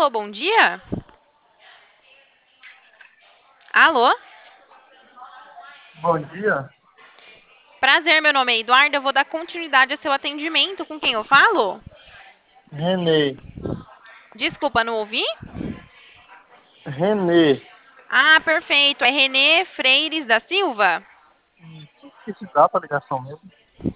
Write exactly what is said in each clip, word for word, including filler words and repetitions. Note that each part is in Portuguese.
Alô, bom dia? Alô? Bom dia, Prazer, meu nome é Eduardo. Eu vou dar continuidade ao seu atendimento. Com quem eu falo? Renê. Desculpa, não ouvi? Renê, Ah, perfeito. É Renê Freires da Silva? isso, do que se trata a ligação mesmo?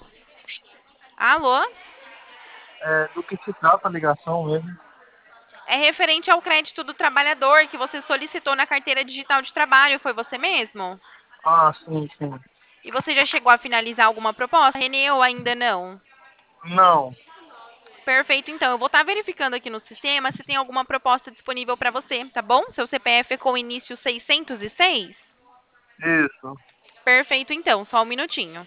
Alô? É, do que se trata a ligação mesmo? É referente ao crédito do trabalhador que você solicitou na carteira digital de trabalho. Foi você mesmo? Ah, sim, sim. E você já chegou a finalizar alguma proposta, Renê, ou ainda não? Não, Perfeito, então. Eu vou estar verificando aqui no sistema se tem alguma proposta disponível para você, tá bom? Seu C P F é com o início seiscentos e seis? isso. Perfeito, então. Só um minutinho.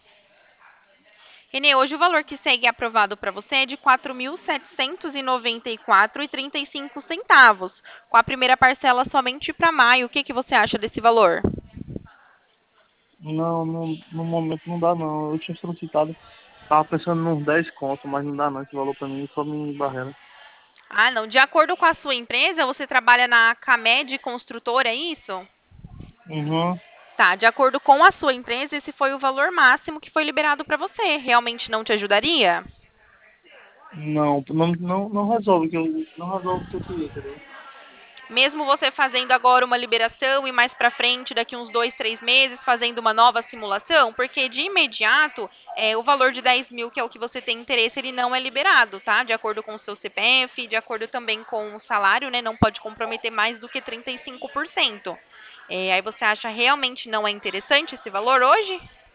Renê, hoje o valor que segue aprovado para você é de quatro mil setecentos e noventa e quatro reais e trinta e cinco centavos, com a primeira parcela somente para maio. O que que você acha desse valor? Não, não, no momento não dá não. Eu tinha solicitado, tava pensando nos dez contos, mas não dá não. Esse valor pra mim só me barreira. Ah, não. De acordo com a sua empresa, você trabalha na Camed Construtora, é isso? Uhum. Tá, de acordo com a sua empresa, esse foi o valor máximo que foi liberado para você. Realmente não te ajudaria? Não, não, não, não resolve o que eu, não resolve o que eu queria, entendeu? Mesmo você fazendo agora uma liberação e mais para frente, daqui uns dois, três meses, fazendo uma nova simulação, porque de imediato é, o valor de dez mil, que é o que você tem interesse, ele não é liberado, tá? De acordo com o seu C P F, de acordo também com o salário, né? Não pode comprometer mais do que trinta e cinco por cento. É, aí você acha realmente não é interessante esse valor hoje?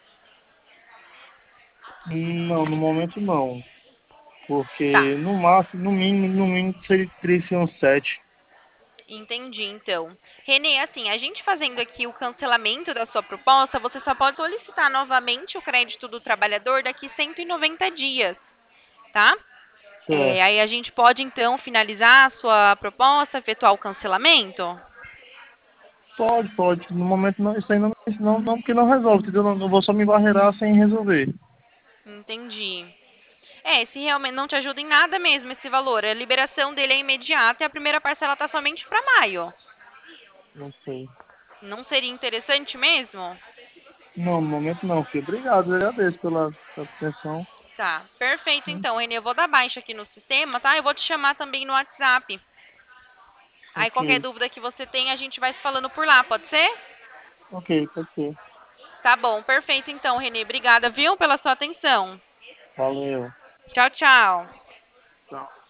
Não, no momento não. Tá. Porque no máximo, no mínimo, no mínimo seria, teria que ser um sete. Entendi, então. Renê, assim, a gente fazendo aqui o cancelamento da sua proposta, você só pode solicitar novamente o crédito do trabalhador daqui cento e noventa dias, tá? É, Certo. aí a gente pode, então, finalizar a sua proposta, efetuar o cancelamento? Pode, pode. No momento não, isso aí não, não, não porque não resolve, entendeu? Não, não vou só me barreirar sem resolver. Entendi. É, se realmente não te ajuda em nada mesmo esse valor, a liberação dele é imediata e a primeira parcela está somente para maio. Não sei. Não seria interessante mesmo? Não, no momento não, filho. Obrigado, eu agradeço pela, pela atenção. Tá, perfeito Sim. então, Renê. Eu vou dar baixa aqui no sistema, tá? Eu vou te chamar também no WhatsApp. Aí qualquer Ok. dúvida que você tenha, a gente vai se falando por lá, pode ser? Ok, pode ser. Tá bom, perfeito então, Renê. Obrigada, viu, pela sua atenção. Valeu. Tchau, tchau. Tchau.